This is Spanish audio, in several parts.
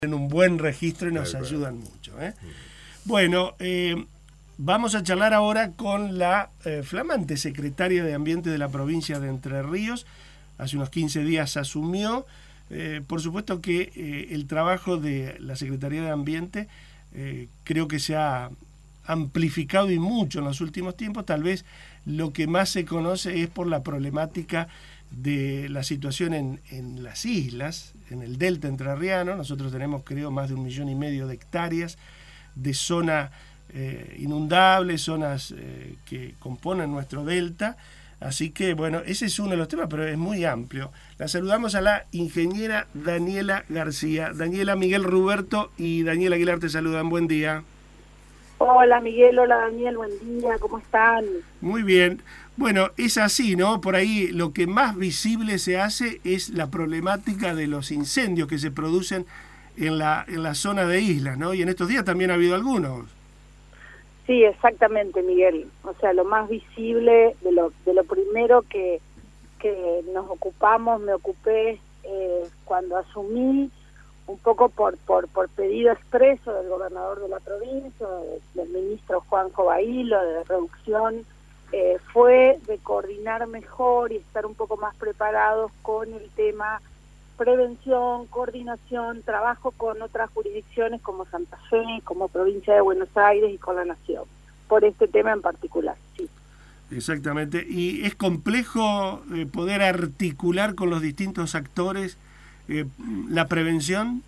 en un buen registro y nos ayudan mucho. Bueno, vamos a charlar ahora con la flamante secretaria de Ambiente de la provincia de Entre Ríos. Hace unos 15 días asumió. Por supuesto que el trabajo de la Secretaría de Ambiente creo que se ha amplificado y mucho en los últimos tiempos. Tal vez lo que más se conoce es por la problemática de la situación en las islas, en el delta entrerriano. Nosotros tenemos, creo, más de 1,5 millones de hectáreas de zona inundable, zonas que componen nuestro delta. Así que, bueno, ese es uno de los temas, pero es muy amplio. La saludamos a la ingeniera Daniela García. Daniela, Miguel Ruberto y Daniel Aguilar te saludan. Buen día. Hola Miguel, hola Daniel, buen día, ¿cómo están? Muy bien. Bueno, es así, ¿no? Por ahí lo que más visible se hace es la problemática de los incendios que se producen en la zona de islas, ¿no? Y en estos días también ha habido algunos. Sí, exactamente, Miguel. O sea, lo más visible, de lo primero que nos ocupamos, me ocupé cuando asumí, un poco por pedido expreso del gobernador de la provincia, del ministro Juanjo Bailo, de reducción, fue de coordinar mejor y estar un poco más preparados con el tema prevención, coordinación, trabajo con otras jurisdicciones como Santa Fe, como provincia de Buenos Aires y con la Nación, por este tema en particular, sí. Exactamente, y es complejo poder articular con los distintos actores la prevención.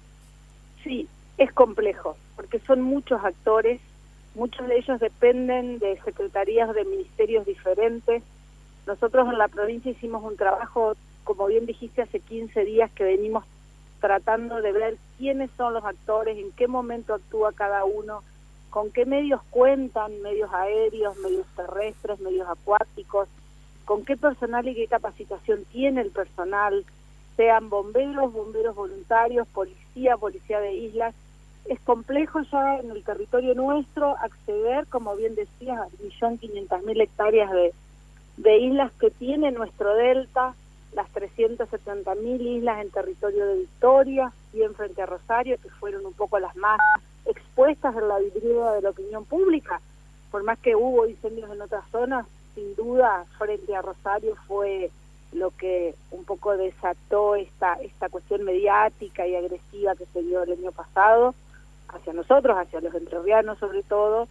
Sí, es complejo, porque son muchos actores, muchos de ellos dependen de secretarías de ministerios diferentes. Nosotros en la provincia hicimos un trabajo, como bien dijiste, hace 15 días que venimos tratando de ver quiénes son los actores, en qué momento actúa cada uno, con qué medios cuentan, medios aéreos, medios terrestres, medios acuáticos, con qué personal y qué capacitación tiene el personal, sean bomberos, bomberos voluntarios, policía de islas. Es complejo ya en el territorio nuestro acceder, como bien decías, a 1.500.000 hectáreas de islas que tiene nuestro delta, las 370.000 islas en territorio de Victoria, bien frente a Rosario, que fueron un poco las más expuestas en la vidriera de la opinión pública. Por más que hubo incendios en otras zonas, sin duda frente a Rosario fue lo que un poco desató esta cuestión mediática y agresiva que se dio el año pasado hacia nosotros, hacia los entrerrianos sobre todo,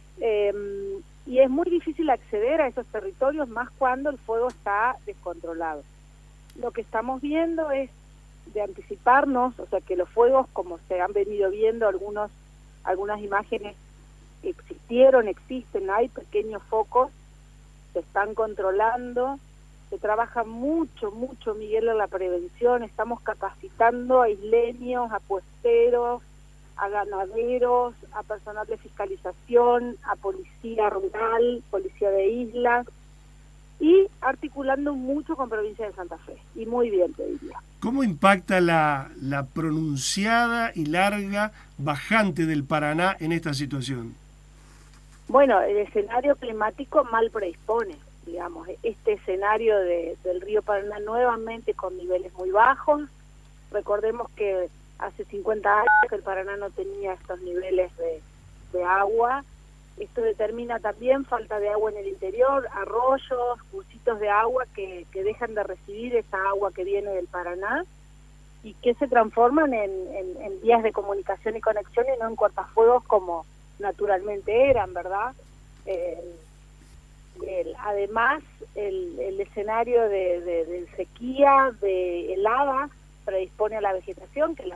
y es muy difícil acceder a esos territorios, más cuando el fuego está descontrolado. Lo que estamos viendo es de anticiparnos, o sea que los fuegos, como se han venido viendo algunas imágenes, existen, hay pequeños focos, se están controlando. Se trabaja mucho, Miguel, en la prevención. Estamos capacitando a isleños, a puesteros, a ganaderos, a personal de fiscalización, a policía rural, policía de islas, y articulando mucho con provincia de Santa Fe. Y muy bien, te diría. ¿Cómo impacta la pronunciada y larga bajante del Paraná en esta situación? Bueno, el escenario climático mal predispone. Digamos, este escenario del río Paraná nuevamente con niveles muy bajos. Recordemos que hace 50 años que el Paraná no tenía estos niveles de agua. Esto determina también falta de agua en el interior, arroyos, cursitos de agua que dejan de recibir esa agua que viene del Paraná y que se transforman en vías de comunicación y conexión y no en cortafuegos como naturalmente eran, ¿verdad? Además, el escenario de sequía, de heladas, predispone a la vegetación que la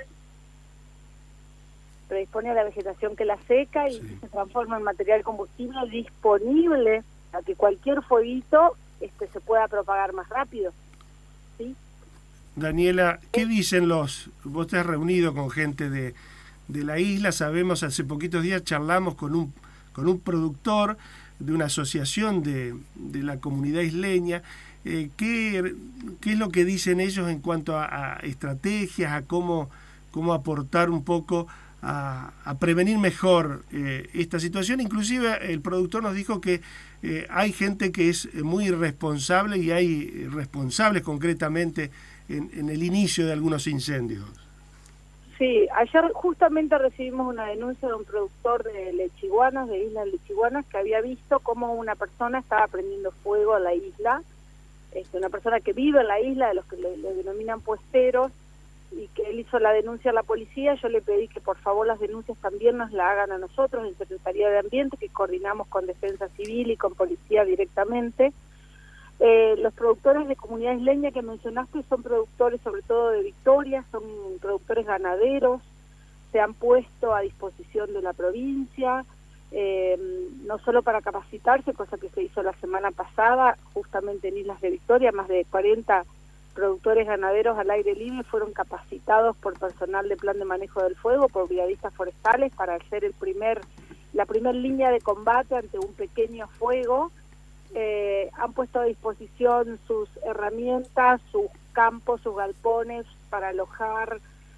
seca, y sí, se transforma en material combustible disponible a que cualquier fueguito se pueda propagar más rápido, ¿sí? Daniela, ¿qué dicen vos te has reunido con gente de la isla? Sabemos, hace poquitos días charlamos con un productor de una asociación de la comunidad isleña. ¿Qué es lo que dicen ellos en cuanto a estrategias, a cómo aportar un poco a prevenir mejor esta situación? Inclusive el productor nos dijo que hay gente que es muy irresponsable y hay responsables concretamente en el inicio de algunos incendios. Sí, ayer justamente recibimos una denuncia de un productor de lechiguanas, de Islas Lechiguanas, que había visto cómo una persona estaba prendiendo fuego a la isla, una persona que vive en la isla, de los que le denominan puesteros, y que él hizo la denuncia a la policía. Yo le pedí que por favor las denuncias también nos la hagan a nosotros en Secretaría de Ambiente, que coordinamos con Defensa Civil y con Policía directamente. Los productores de Comunidad Isleña que mencionaste son productores sobre todo de Victoria, son productores ganaderos, se han puesto a disposición de la provincia, no solo para capacitarse, cosa que se hizo la semana pasada, justamente en Islas de Victoria, más de 40 productores ganaderos al aire libre fueron capacitados por personal de Plan de Manejo del Fuego, por brigadistas forestales, para hacer la primer línea de combate ante un pequeño fuego. Han puesto a disposición sus herramientas, sus campos, sus galpones para alojar,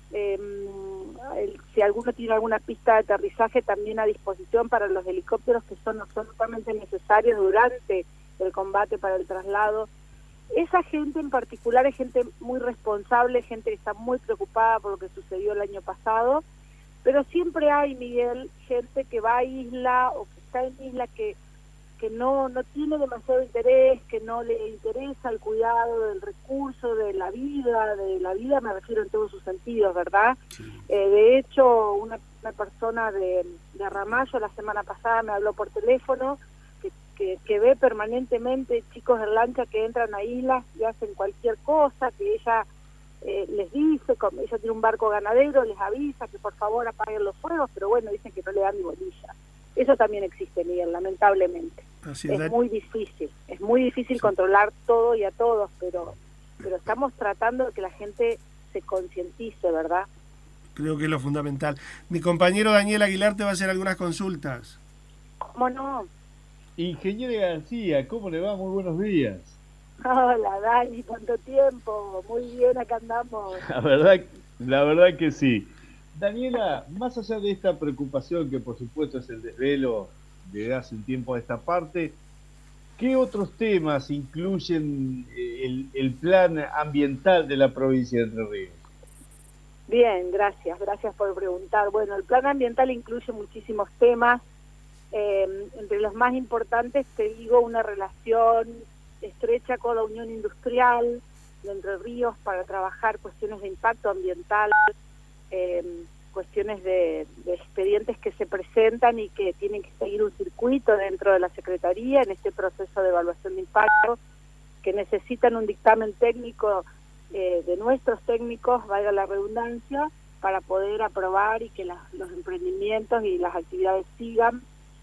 si alguno tiene alguna pista de aterrizaje también a disposición para los helicópteros que son absolutamente necesarios durante el combate para el traslado. Esa gente en particular es gente muy responsable, gente que está muy preocupada por lo que sucedió el año pasado, pero siempre hay, Miguel, gente que va a isla o que está en isla que no tiene demasiado interés, que no le interesa el cuidado del recurso, de la vida me refiero en todos sus sentidos, ¿verdad? Sí. De hecho, una persona de Ramallo la semana pasada me habló por teléfono, que ve permanentemente chicos en lancha que entran a islas y hacen cualquier cosa, que ella les dice, ella tiene un barco ganadero, les avisa que por favor apaguen los fuegos, pero bueno, dicen que no le dan ni bolilla. Eso también existe, Miguel, lamentablemente. Es muy difícil controlar todo y a todos, pero estamos tratando de que la gente se concientice, ¿verdad? Creo que es lo fundamental. Mi compañero Daniel Aguilar te va a hacer algunas consultas. ¿Cómo no? Ingeniero García, ¿cómo le va? Muy buenos días. Hola, Dani, ¿cuánto tiempo? Muy bien, acá andamos. La verdad que sí. Daniela, más allá de esta preocupación, que por supuesto es el desvelo de hace un tiempo a esta parte, ¿qué otros temas incluyen el plan ambiental de la provincia de Entre Ríos? Bien, gracias por preguntar. Bueno, el plan ambiental incluye muchísimos temas. Entre los más importantes te digo una relación estrecha con la Unión Industrial de Entre Ríos para trabajar cuestiones de impacto ambiental, cuestiones de expedientes que se presentan y que tienen que seguir un circuito dentro de la Secretaría en este proceso de evaluación de impacto, que necesitan un dictamen técnico de nuestros técnicos, valga la redundancia, para poder aprobar y que los emprendimientos y las actividades sigan.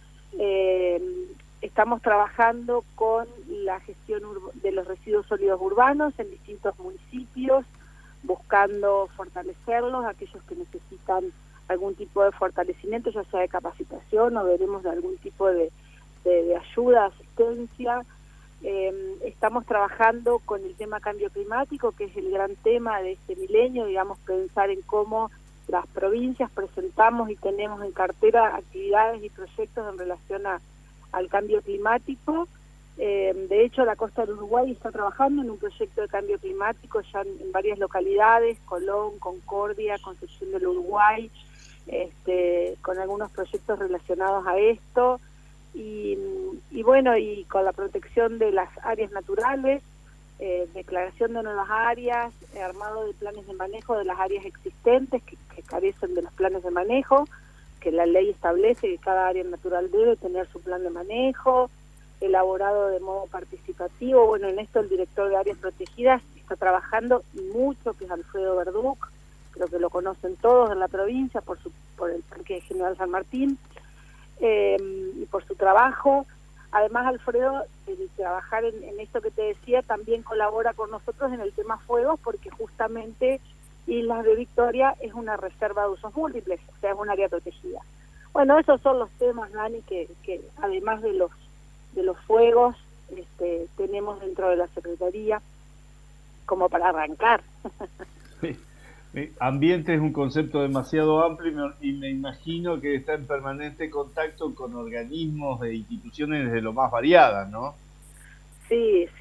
Estamos trabajando con la gestión de los residuos sólidos urbanos en distintos municipios, buscando fortalecerlos, aquellos que necesitan algún tipo de fortalecimiento, ya sea de capacitación o veremos de algún tipo de ayuda, asistencia. Estamos trabajando con el tema cambio climático, que es el gran tema de este milenio, digamos, pensar en cómo las provincias presentamos y tenemos en cartera actividades y proyectos en relación al cambio climático. De hecho, la Costa del Uruguay está trabajando en un proyecto de cambio climático ya en varias localidades, Colón, Concordia, Concepción del Uruguay, con algunos proyectos relacionados a esto, y bueno, y con la protección de las áreas naturales, declaración de nuevas áreas, armado de planes de manejo de las áreas existentes que carecen de los planes de manejo, que la ley establece que cada área natural debe tener su plan de manejo, elaborado de modo participativo. Bueno, en esto el director de áreas protegidas está trabajando mucho, que es Alfredo Verduc, creo que lo conocen todos en la provincia por el Parque General San Martín, y por su trabajo. Además, Alfredo, de trabajar en esto que te decía, también colabora con nosotros en el tema fuegos, porque justamente Islas de Victoria es una reserva de usos múltiples, o sea, es un área protegida. Bueno, esos son los temas, Dani, que además de los fuegos tenemos dentro de la Secretaría como para arrancar. Ambiente es un concepto demasiado amplio y me imagino que está en permanente contacto con organismos e instituciones de lo más variadas, ¿no? Sí, sí.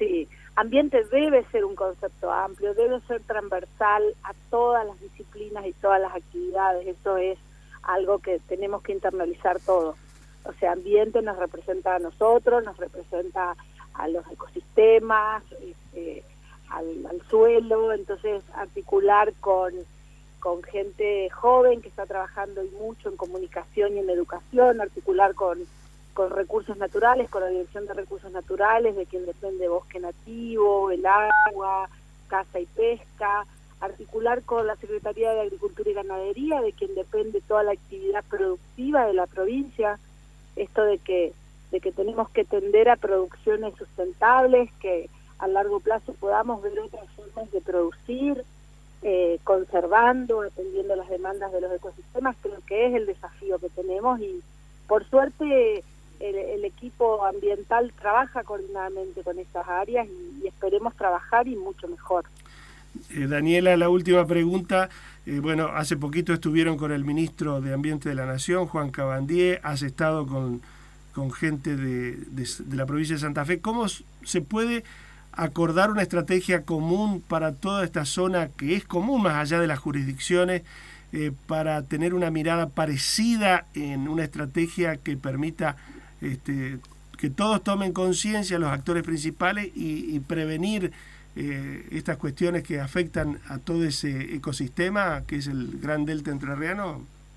Ambiente debe ser un concepto amplio, debe ser transversal a todas las disciplinas y todas las actividades. Eso es algo que tenemos que internalizar todos. O sea, ambiente nos representa a nosotros, nos representa a los ecosistemas, al suelo. Entonces, articular con gente joven que está trabajando y mucho en comunicación y en educación, articular con recursos naturales, con la Dirección de Recursos Naturales, de quien depende bosque nativo, el agua, caza y pesca, articular con la Secretaría de Agricultura y Ganadería, de quien depende toda la actividad productiva de la provincia, esto de que tenemos que tender a producciones sustentables, que a largo plazo podamos ver otras formas de producir, conservando, atendiendo las demandas de los ecosistemas. Creo que es el desafío que tenemos y por suerte el equipo ambiental trabaja coordinadamente con estas áreas y esperemos trabajar y mucho mejor. Daniela, la última pregunta. Bueno, hace poquito estuvieron con el ministro de Ambiente de la Nación, Juan Cabandier, has estado con gente de la provincia de Santa Fe. ¿Cómo se puede acordar una estrategia común para toda esta zona que es común más allá de las jurisdicciones, para tener una mirada parecida en una estrategia que permita que todos tomen conciencia, los actores principales, y prevenir estas cuestiones que afectan a todo ese ecosistema que es el Gran Delta Entrerriano?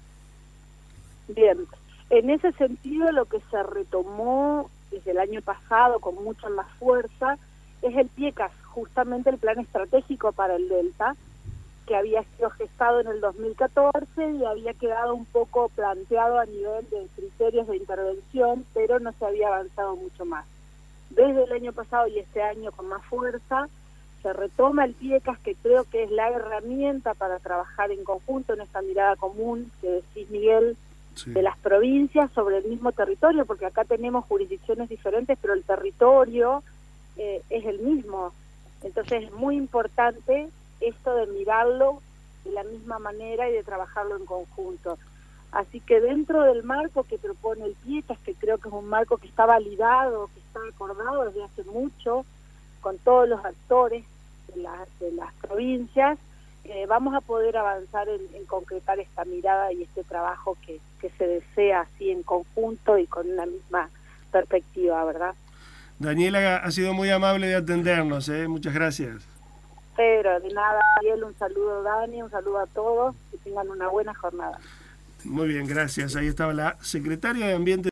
Bien, en ese sentido lo que se retomó desde el año pasado con mucha más fuerza es el PIECAS, justamente el Plan Estratégico para el Delta, que había sido gestado en el 2014 y había quedado un poco planteado a nivel de criterios de intervención, pero no se había avanzado mucho más. Desde el año pasado y este año con más fuerza, se retoma el PIECAS, que creo que es la herramienta para trabajar en conjunto en esta mirada común que decís, Miguel, sí, de las provincias sobre el mismo territorio, porque acá tenemos jurisdicciones diferentes, pero el territorio es el mismo. Entonces es muy importante esto de mirarlo de la misma manera y de trabajarlo en conjunto. Así que dentro del marco que propone el PIECAS, que creo que es un marco que está validado, que está acordado desde hace mucho, con todos los actores de las provincias, vamos a poder avanzar en concretar esta mirada y este trabajo que se desea así en conjunto y con una misma perspectiva, ¿verdad? Daniela, ha sido muy amable de atendernos, muchas gracias. Pero de nada, Ariel, un saludo Dani, un saludo a todos, que tengan una buena jornada. Muy bien, gracias. Ahí estaba la secretaria de Ambiente